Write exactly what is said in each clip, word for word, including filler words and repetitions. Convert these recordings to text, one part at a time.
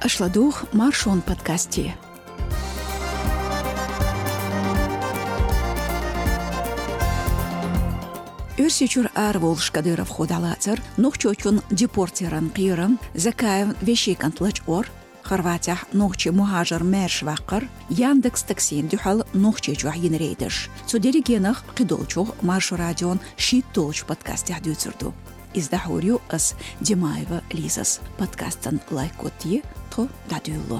Ашладух маршон подкасте. Өрсичур ар Волш Кадыров ходалацер, нохчочун депортеран қирам, Закаев вещикантлач ор, Хорватия нохче мухажар мершвақыр, Яндекс таксин дюхал нохче чуахин рейдыш. Судеригенах қидолчух маршу радион шит толч подкасте адюцерду. Издахурю ас Димаева Лизас. Подкастан лайкотти, то дадюлло.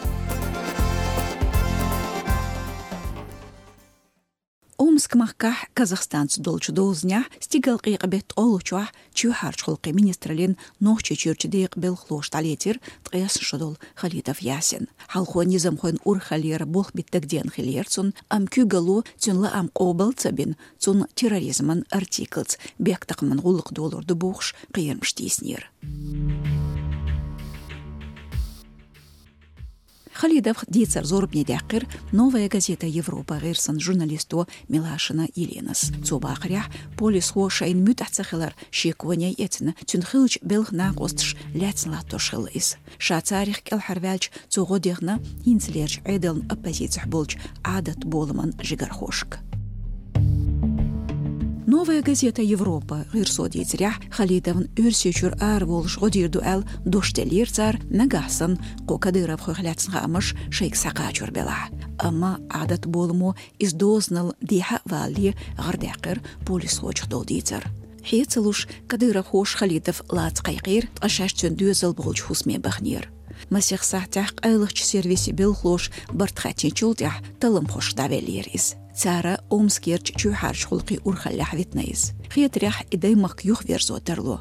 Омск махках Казахстанц долчу долзня стигал қиғбет олучуа чухарч холқи министрлин нохче чурчидейq бел хлош талетир тғес шудол Халидов Ясин. Халхуа низам хуэн ур халер болх биттагден хилерцун ам кюгалу цунла ам қобал цабин цун терроризман артиклц бектақман ғулық долурды бухш қиырмштиснер. Халидов дицар зорбне дякир, новая газета Европа герсан журналисту Милашина Еленас. Цубахрях полис хошайн мютацахилар шеквоня етна тюнхилч белх нагостш ляцн латошхил из. Шацарих келхарвялч цугодехна хинцлерч эделн оппозициях болч адат болман жигархошк. Новая газета Европа гирсоди црях Халидовн үрсечур ар волш годирду эл доштелир цар нагасан ко Кадыров хохляцн хамаш шейк сакачур бела. Ама адат болму из дознал диха вали гардакыр полис хоч додицар. Хецелуш Кадыров хош Халидов лац кайгыр ашашчун дюзел болч хусме бахнир. Масих сахтах айлыч сервиси белхлош бартхачичултя талым хош давелирис. Цара Омскерч чухарч хулqi урхаллах витнайз. Хиетрях идаймак юх верзотерло.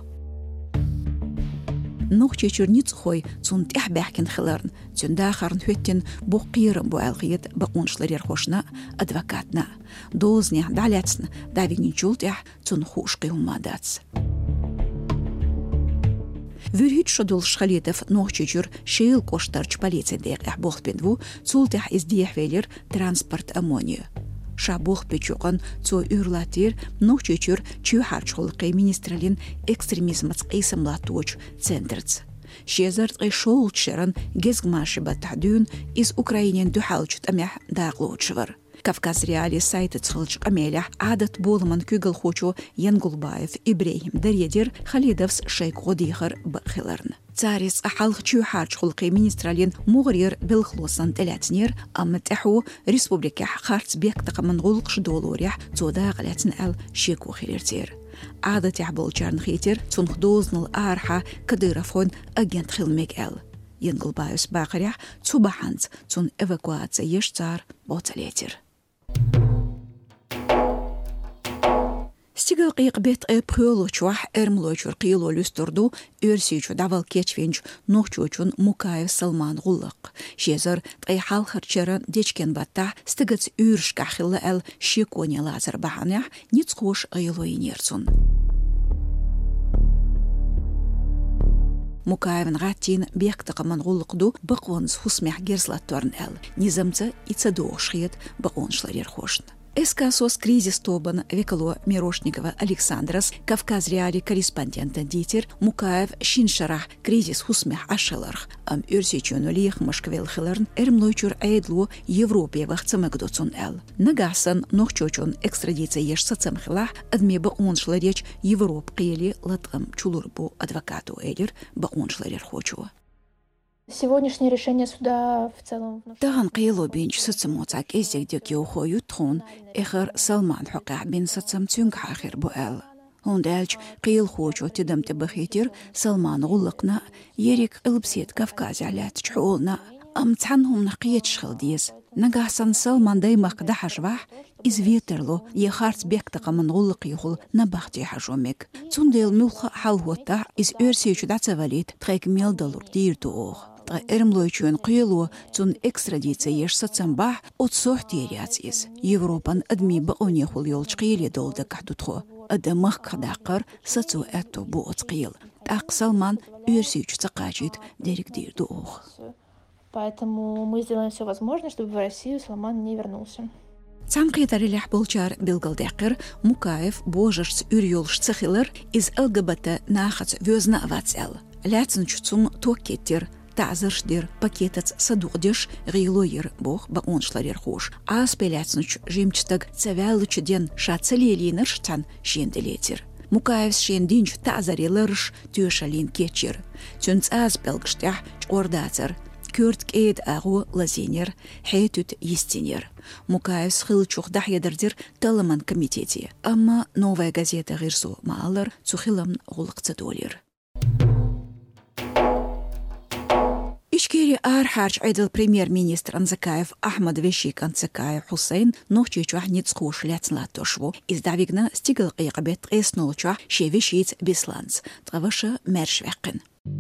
Нохче чурниц хой цун тях бахкин хиларн, цунда харн хветтин буқирам бу алгиет бақуншларер хошна адвокатна. Дозня даляцн давигничултях цун хушqi умадац. Вюрхит шодул Халидов нохчечур шейл коштарч полиция дек бохпенву цултях издиях велер транспорт аммонию. Шабух печуган цо юрлатир нохчечур чухарч холқи министрлин экстремизмац қисымлатуч центрц. Шезарт қишолчеран гезгмаши батадюн из Украинен духалчут амях дағлучвар. Кавказ реали сайты цылч камелях адат болман күгіл хочу Янгулбаев Ибрahim Даредер Халидовс шейк годихар бахиларн. Царис ахалх чухарч холқи министралин муғрир билхлосан телятнер амматаху республика харц бектақаман ғулқш долорях цода ғалятн ал шеку хилертер. Адат яхболчарн хитер цунхдознал арха Кадыровхон агент хилмек ал. Янгулбаевс бақарях цубаханц цун эвакуация еш цар боцалетер. Стигал қиқ бет эпхөлу чуах эрмлочур қийлу люсturdu өрсичу давал кечвенч нохчучун Мукаев Салман ғулық. Жезір тғай халхарчеран дечкен батта стигац үрш кахилла әл шеконе лазар баханях ниц хош ғилу инерцун. Мукаевн гаттин бектақаман ғулықду бақуаныз хусмях герзлатторн әл. Низамца ицадоғшхет бақуаншларер хошн. Эскасос кризис тобан векало Мирошникова Александрас, Кавказ реали корреспондента Дитер, Мукаев Шиншарах, кризис хусмях ашеларх, ам үрсичуну лих машквел хиларн, эрмлойчур айдлу Европе вахцамагдоцун эл. Нагасан нохчочун экстрадиция еш сацамхилах, адме бауншла реч Европ қили латгам чулурбу адвокату элер бауншларер хочу. Сегодняшнее решение суда в целом... Таган қийлу бенч сацамоцак эздегдек еухою тхун, эхар Салман хуқах бен сацам цюнг хахир бу эл. Хундалч қийл хочу тидамты бахитир Салман ғулықна, ерек ылбсет Кавказя лят чхулна, амцанхум нақиет шхылдиз. Нагасан Салман даймақ дахашвах, извитерлу ехарц бектақаман ғулық ехул набахти хажумек. Цундел мюлха халхута из өрсечу дацавалит тхайк мелдалур дирду ох. Эрмлойчуен қийлу цун экстрадиция еш сацамбах от сохтериац из. Европан адми баоне хул йолч қийле долда кахтутхо. Адамах кадақар сацу эту бу от қийл. Так Салман өрсечу цақачит дерек дирду ох. Поэтому мы сделаем все возможное, чтобы в Россию Салман не вернулся. Цанқитар илях болчар билгалдақыр Мукаев божарц үрйолш цахилар из ЛГБТ нахац вёзна авацел. Ляцн чуцун токеттер تعزرش دير باكيتت صدوقدش غيلوير بوخ بقونشلر خوش آس بيلاتسنش جيمتشتاق تسوالوش دين شاتسليلينرش تان شيندليتر مكايفس شيندينش تعزريلرش تيوشالين كيتشير تونس آس بلغشتح جورداتر كورت كيد أغو لازينير حيتوت يستينير مكايفس خلچوخ دح يدردير تلمان كوميتيتي أما نوفا газета غيرسو مالر تخيلم غلق تدولير إشكيري آر حارج عيدل بريمير مينيستر أنزكايف أحمد وشيك أنزكايف حسين نوچيچوح نيتسخوش لاتنلاتوشو إزدعويقنا ستيقل قيقبت قيسنولچوح شيوشيت بيسلانس تغوش مرشوقن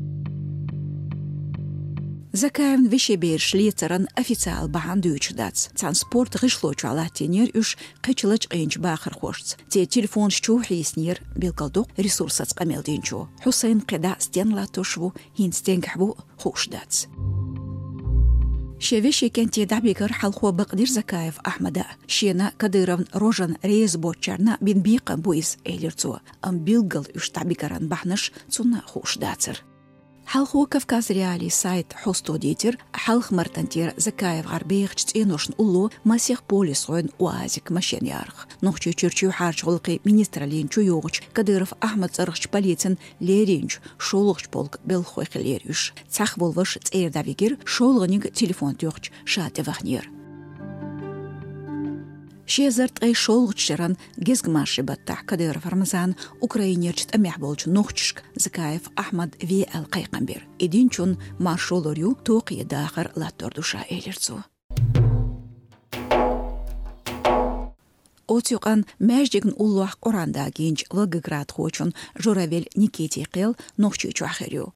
Закаевн вещебер шлицеран официал бахан дүйчдats. Транспорт гышлоч алатинер үш кычылыч кыйынч бахыр хошц. Те телефон чу хиснер белкалдук ресурсац камелдинчу. Хусейн кыда стенла тошву хинстенгхбу хошдats. شويشي كانت دعبيكر حلقوا بقدير زكايف أحمد شينا كديرون روجن ريز بوتشارنا بين بيقا بويس إيليرتو أم بيلغل إش دعبيكران بحنش تسونا خوش داتر حلقوا كفكاز ريالي سايت حوستو ديتر حلق مرتنتير زكايف غربيخ تسينوشن أولو مسيح بوليسوين وازيك ماشين يارخ نوخشو چرچو حارج غلقي مينيسترالين چو يوغش كديرف أحمد زرخش باليتن ليرينج شولغش بولك بلخويخ ليريوش تساخ بولوش تسير دابيگير شولغنيگ تليفون تيوغش شاتي وغنير شيزرت أي شولغشران جزغماشي بطح كدير فرمزان أوكراينيرچت أميح بولج نوخشك زكايف أحمد في القيقنبير إدينچون مارشولوريو توقي داخر لاتوردوشا إيليرتسو أوتيوقان ماجدين أولوح قراندا جينج لغغراد خوچون جوراويل نيكيتي قيل نوخشيچو آخريو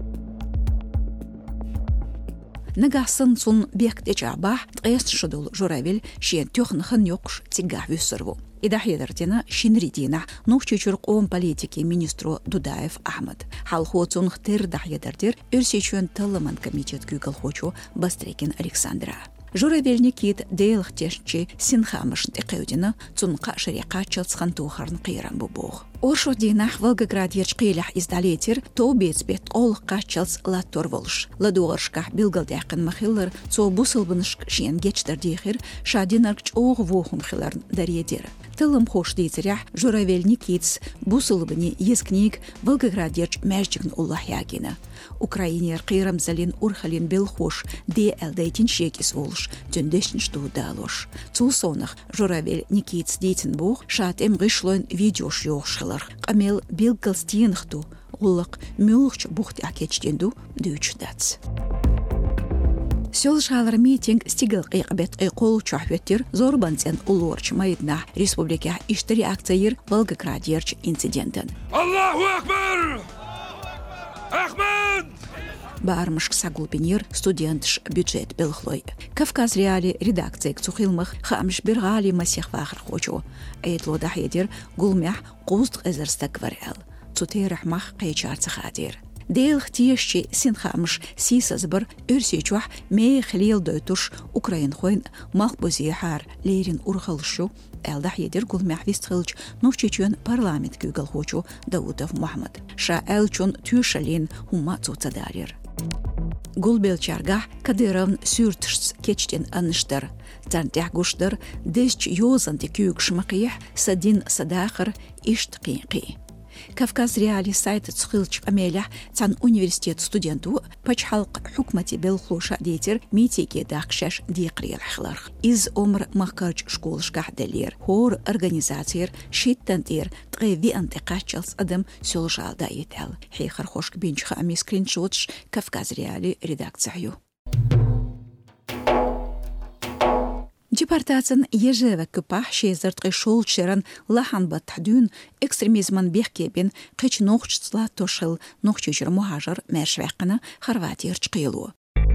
نگاهسن سون بیخت اجابه تقیست شدول جوراویل شین تخنخن یوقش تیگاه ویسرو. إذا حضرتنا شنريدينا نوخشيچور قوم بوليتيكي مينسترو دودايف أحمد. حال خوتون ختير دح يدردير إرسيچون تلمان كميتيت كوكل خوچو بستريكين ألكسандра. جوراويل نيكيت ديلخ تيشچي سينخامشن تقيودنا تنقا شريقا چلسخن توخرن قيران ببوغ. أورشو ديناح والغغراد يرشقيلح إزداليتر تو بيتسبيت أولق قاشلس لاتور ولش. لدوغرشكح بيلغل ديقن مخيلر تو بوسل بنشك شين جيچتر ديخير شاديناركچ أوغ ووخم خيلرن داريدير. تلم خوش ديتريح جوراويل نيكيتس بوسل بني يزكنيك والغغراد يرش ماجدين الله ياغينا. أوكراينير قيرم زلين أورخلين بالخوش دي ألديتين شيكيس ولش تندشن شتو دالوش. تو صونخ جوراويل نيكيتس ديتن بوغ شات ام غشلون فيديوش يوغش قميل بيلغلستينختو غلق مولغش بوخت أكيتشتندو دوچداتس. سول شالر ميتينغ ستيغل قيقبت قيقول چاحوتر زوربانتين أولورش مايدنا ريسبوبليكا اشتري أكتير والغغراديرش انسيدنتن. الله أكبر! أحمد! بارمشك ساقلبينير ستوديانتش بيدجيت بالخلوي. كافكاز ريالي редакциек цухилмах خامش برغالي مسيخ فاخر خوچو. ايدلو دحيدير قلمح قوست ازرستك ورال. تطيرح مخ قيچار تخادير. ديلخ تيشي سين خامش سيسا زبر ارسيچوح مي خليل دوتوش اوكراين خوين مخ بوزيحار ليرين ارخلشو. ال دحيدير قلمح ويستخلج نوشيچون парламент كوغل خوچو داوودов محمد. شا الچون تيوشالين هما توتادارير. Гулбелчарга кадыровн сюртшц кечтен аныштыр. Тантях гуштыр десч йозанти күйк шмакиях садин садахыр ишт қиқи. Кавказ реали сайт цхилч амелях цан университет студенту пачхалк хукмати белхлуша дейтер митике дахшаш диқриялхлар. Из омр махкарч школшках делир. Хор организациер шиттантир тғеви антиқачалс адам сёлжалда етел. Хейхар хошк бинчха ами скриншотш Кавказ реали редакцию. Депортациян ежеве купах шезерт гышол черан лахан батхдун экстремизман бехкебен кыч нохчцла тошыл нохчучер мухажар мершвекна Хорватия чкылу.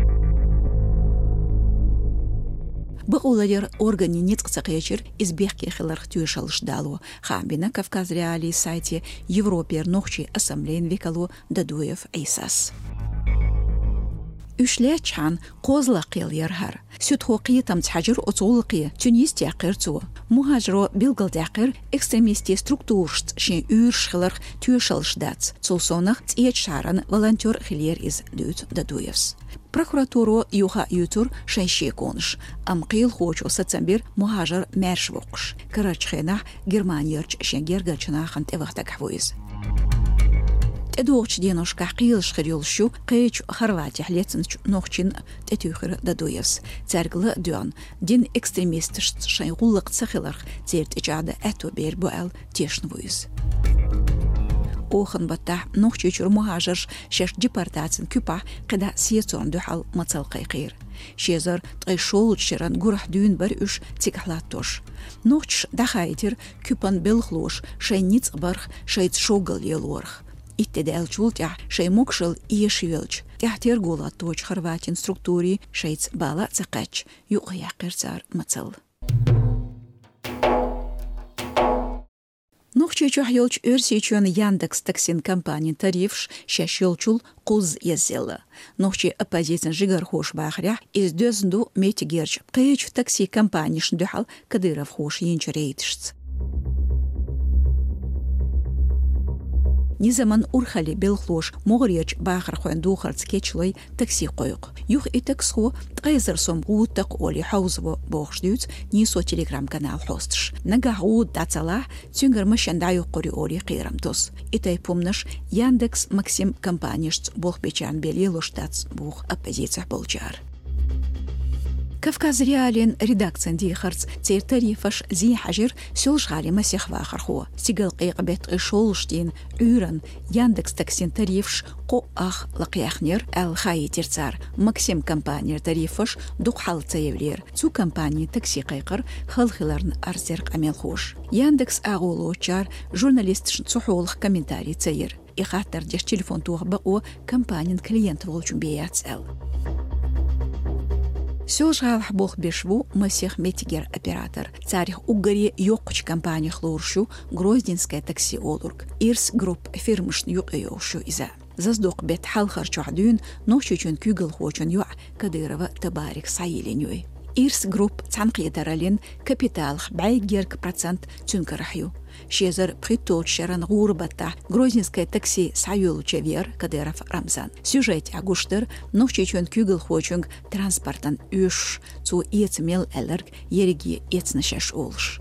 Баулалер органи ницкцакечер из бехкехлар тюшалш далу. Хамбина Кавказ реали сайте Европер нохчи ассамблеен векалу Дадуев Эйсас. Üшлячан козлақил ярхар. Süt hoqi tamtxajir oțolqi Tunis taqir tu. Muhajro bilgal taqir ekstremisti strukturst şin ürschilr tüschelschdats. Zulsonach tsietsharan volonteur khilier is dut daduyevs. Прокуратуру юха ютур шайши конш. Амқил хоч осатсамбир мухажир мершвоқш. Карачхена Германиярч шенгергачна хант эвахтак хвоиз. Тедоч денуш кахил шхирилшу кыч Хорватия лецнч нохчин тетюхер дадуевс. Церглы дюан дин экстремистшт шайгуллык цахилар церт ичада эту бер буэл тешнвуиз. Охан бата нохчичур мухажир шеш депортацин күпа кыда сиецон духал мацал кайқир. Шезар тайшол чиран гурах дюн бар үш цикахлаттош. Нохч дахайтир күпан белхлош шайниц барх шайц шогал елорх. Иттедел чултя шей мокшел иешвелч. Тяхтер гола точ хорватин структури шейц бала цакач. Юq яқирцар мацал. Нохчичу хьолч өрсичуан Яндекс таксин компании тарифш шашилчул куз езела. Нохчи оппозицион жигар хош бахря из дözündu метигерч. Кыч такси компанийшн духал Кадыров хош енчерейтшц. Низаман урхали белхлош могырьяч бахар хоен духарц кечлой такси койук. Юх и таксхо тгайзер сом гуттак оли хаузво бохшдюц нисо телеграм-канал хостш. Нагаху дацала цюнгер мышандаю кори оли қирамтос. Итай помнаш Яндекс Максим компанийшц бохбечан белило штац бух оппозиция болчар. Кавказ реален редакциян дихарц цер тарифаш зи хажир сёлшгали масих вахархо. Сигал қиqbet ишолштин үран Яндекс таксин тарифш ко ах лақяхнер ал хайтерцар. Максим компания тарифаш духал цаевлер. Цу компании такси қайқыр халхиларн арзерк амелхош. Яндекс агулочар журналист цухолх комментарий цаир. И хаттар деш телефон туғбао компаниян клиент волчун беяцел. Сёлшгалх бох бешву масих метигер оператор. Царих угари йоқч компания хлоршу Гроздинская такси олург. Ирс групп фирмышн юқ йошу иза. Заздоқ бет халхар чухдюн нохчучун күгл хочун юа Кадырова табарик саиленюй. Ирс групп цанқидаралин капиталх байгерк процент цюнкарахю. Шезар притот шеран гурбата Грозненская такси Саюлчевер Кадыров Рамзан. Сюжет агуштер нохчичун күгл хочунг транспортан үш цу иецмел элерг ереги ецнашеш олш.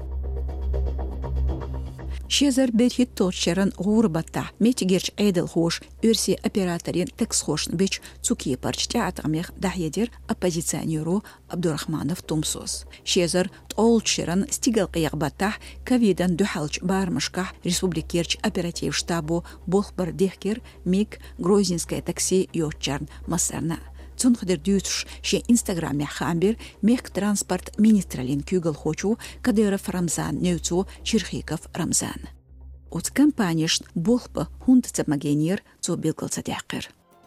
Шезар берхит тот шеран гурбата метигерч эдел хош үрси операторин такс хошн бич цуки парчтя атамех дахедер оппозиционеру Абдурахманов Тумсос. Шезар толт шеран стигал қиғбата ковидан духалч бармашка республикерч оператив штабу Болхбар дехкер миг Грозненская такси йотчарн масарна. Цунхдер дютш ше инстаграме хамбер мех транспорт министралин күгл хочу Кадыров Рамзан неуцу Черхиков Рамзан. От компанияш болхпа хунд цапмагенер цу билгл цадяқыр.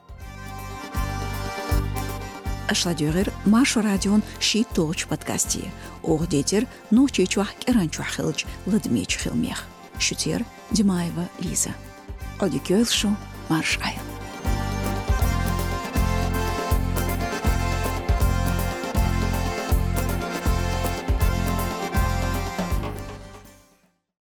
Ашладюгер Машу радион ши точ подкасти. Охдетер ночи чуах керанчуах хилч ладмеч хилмех. Шутер Димаева Лиза. Одикёлшу Марш Айл.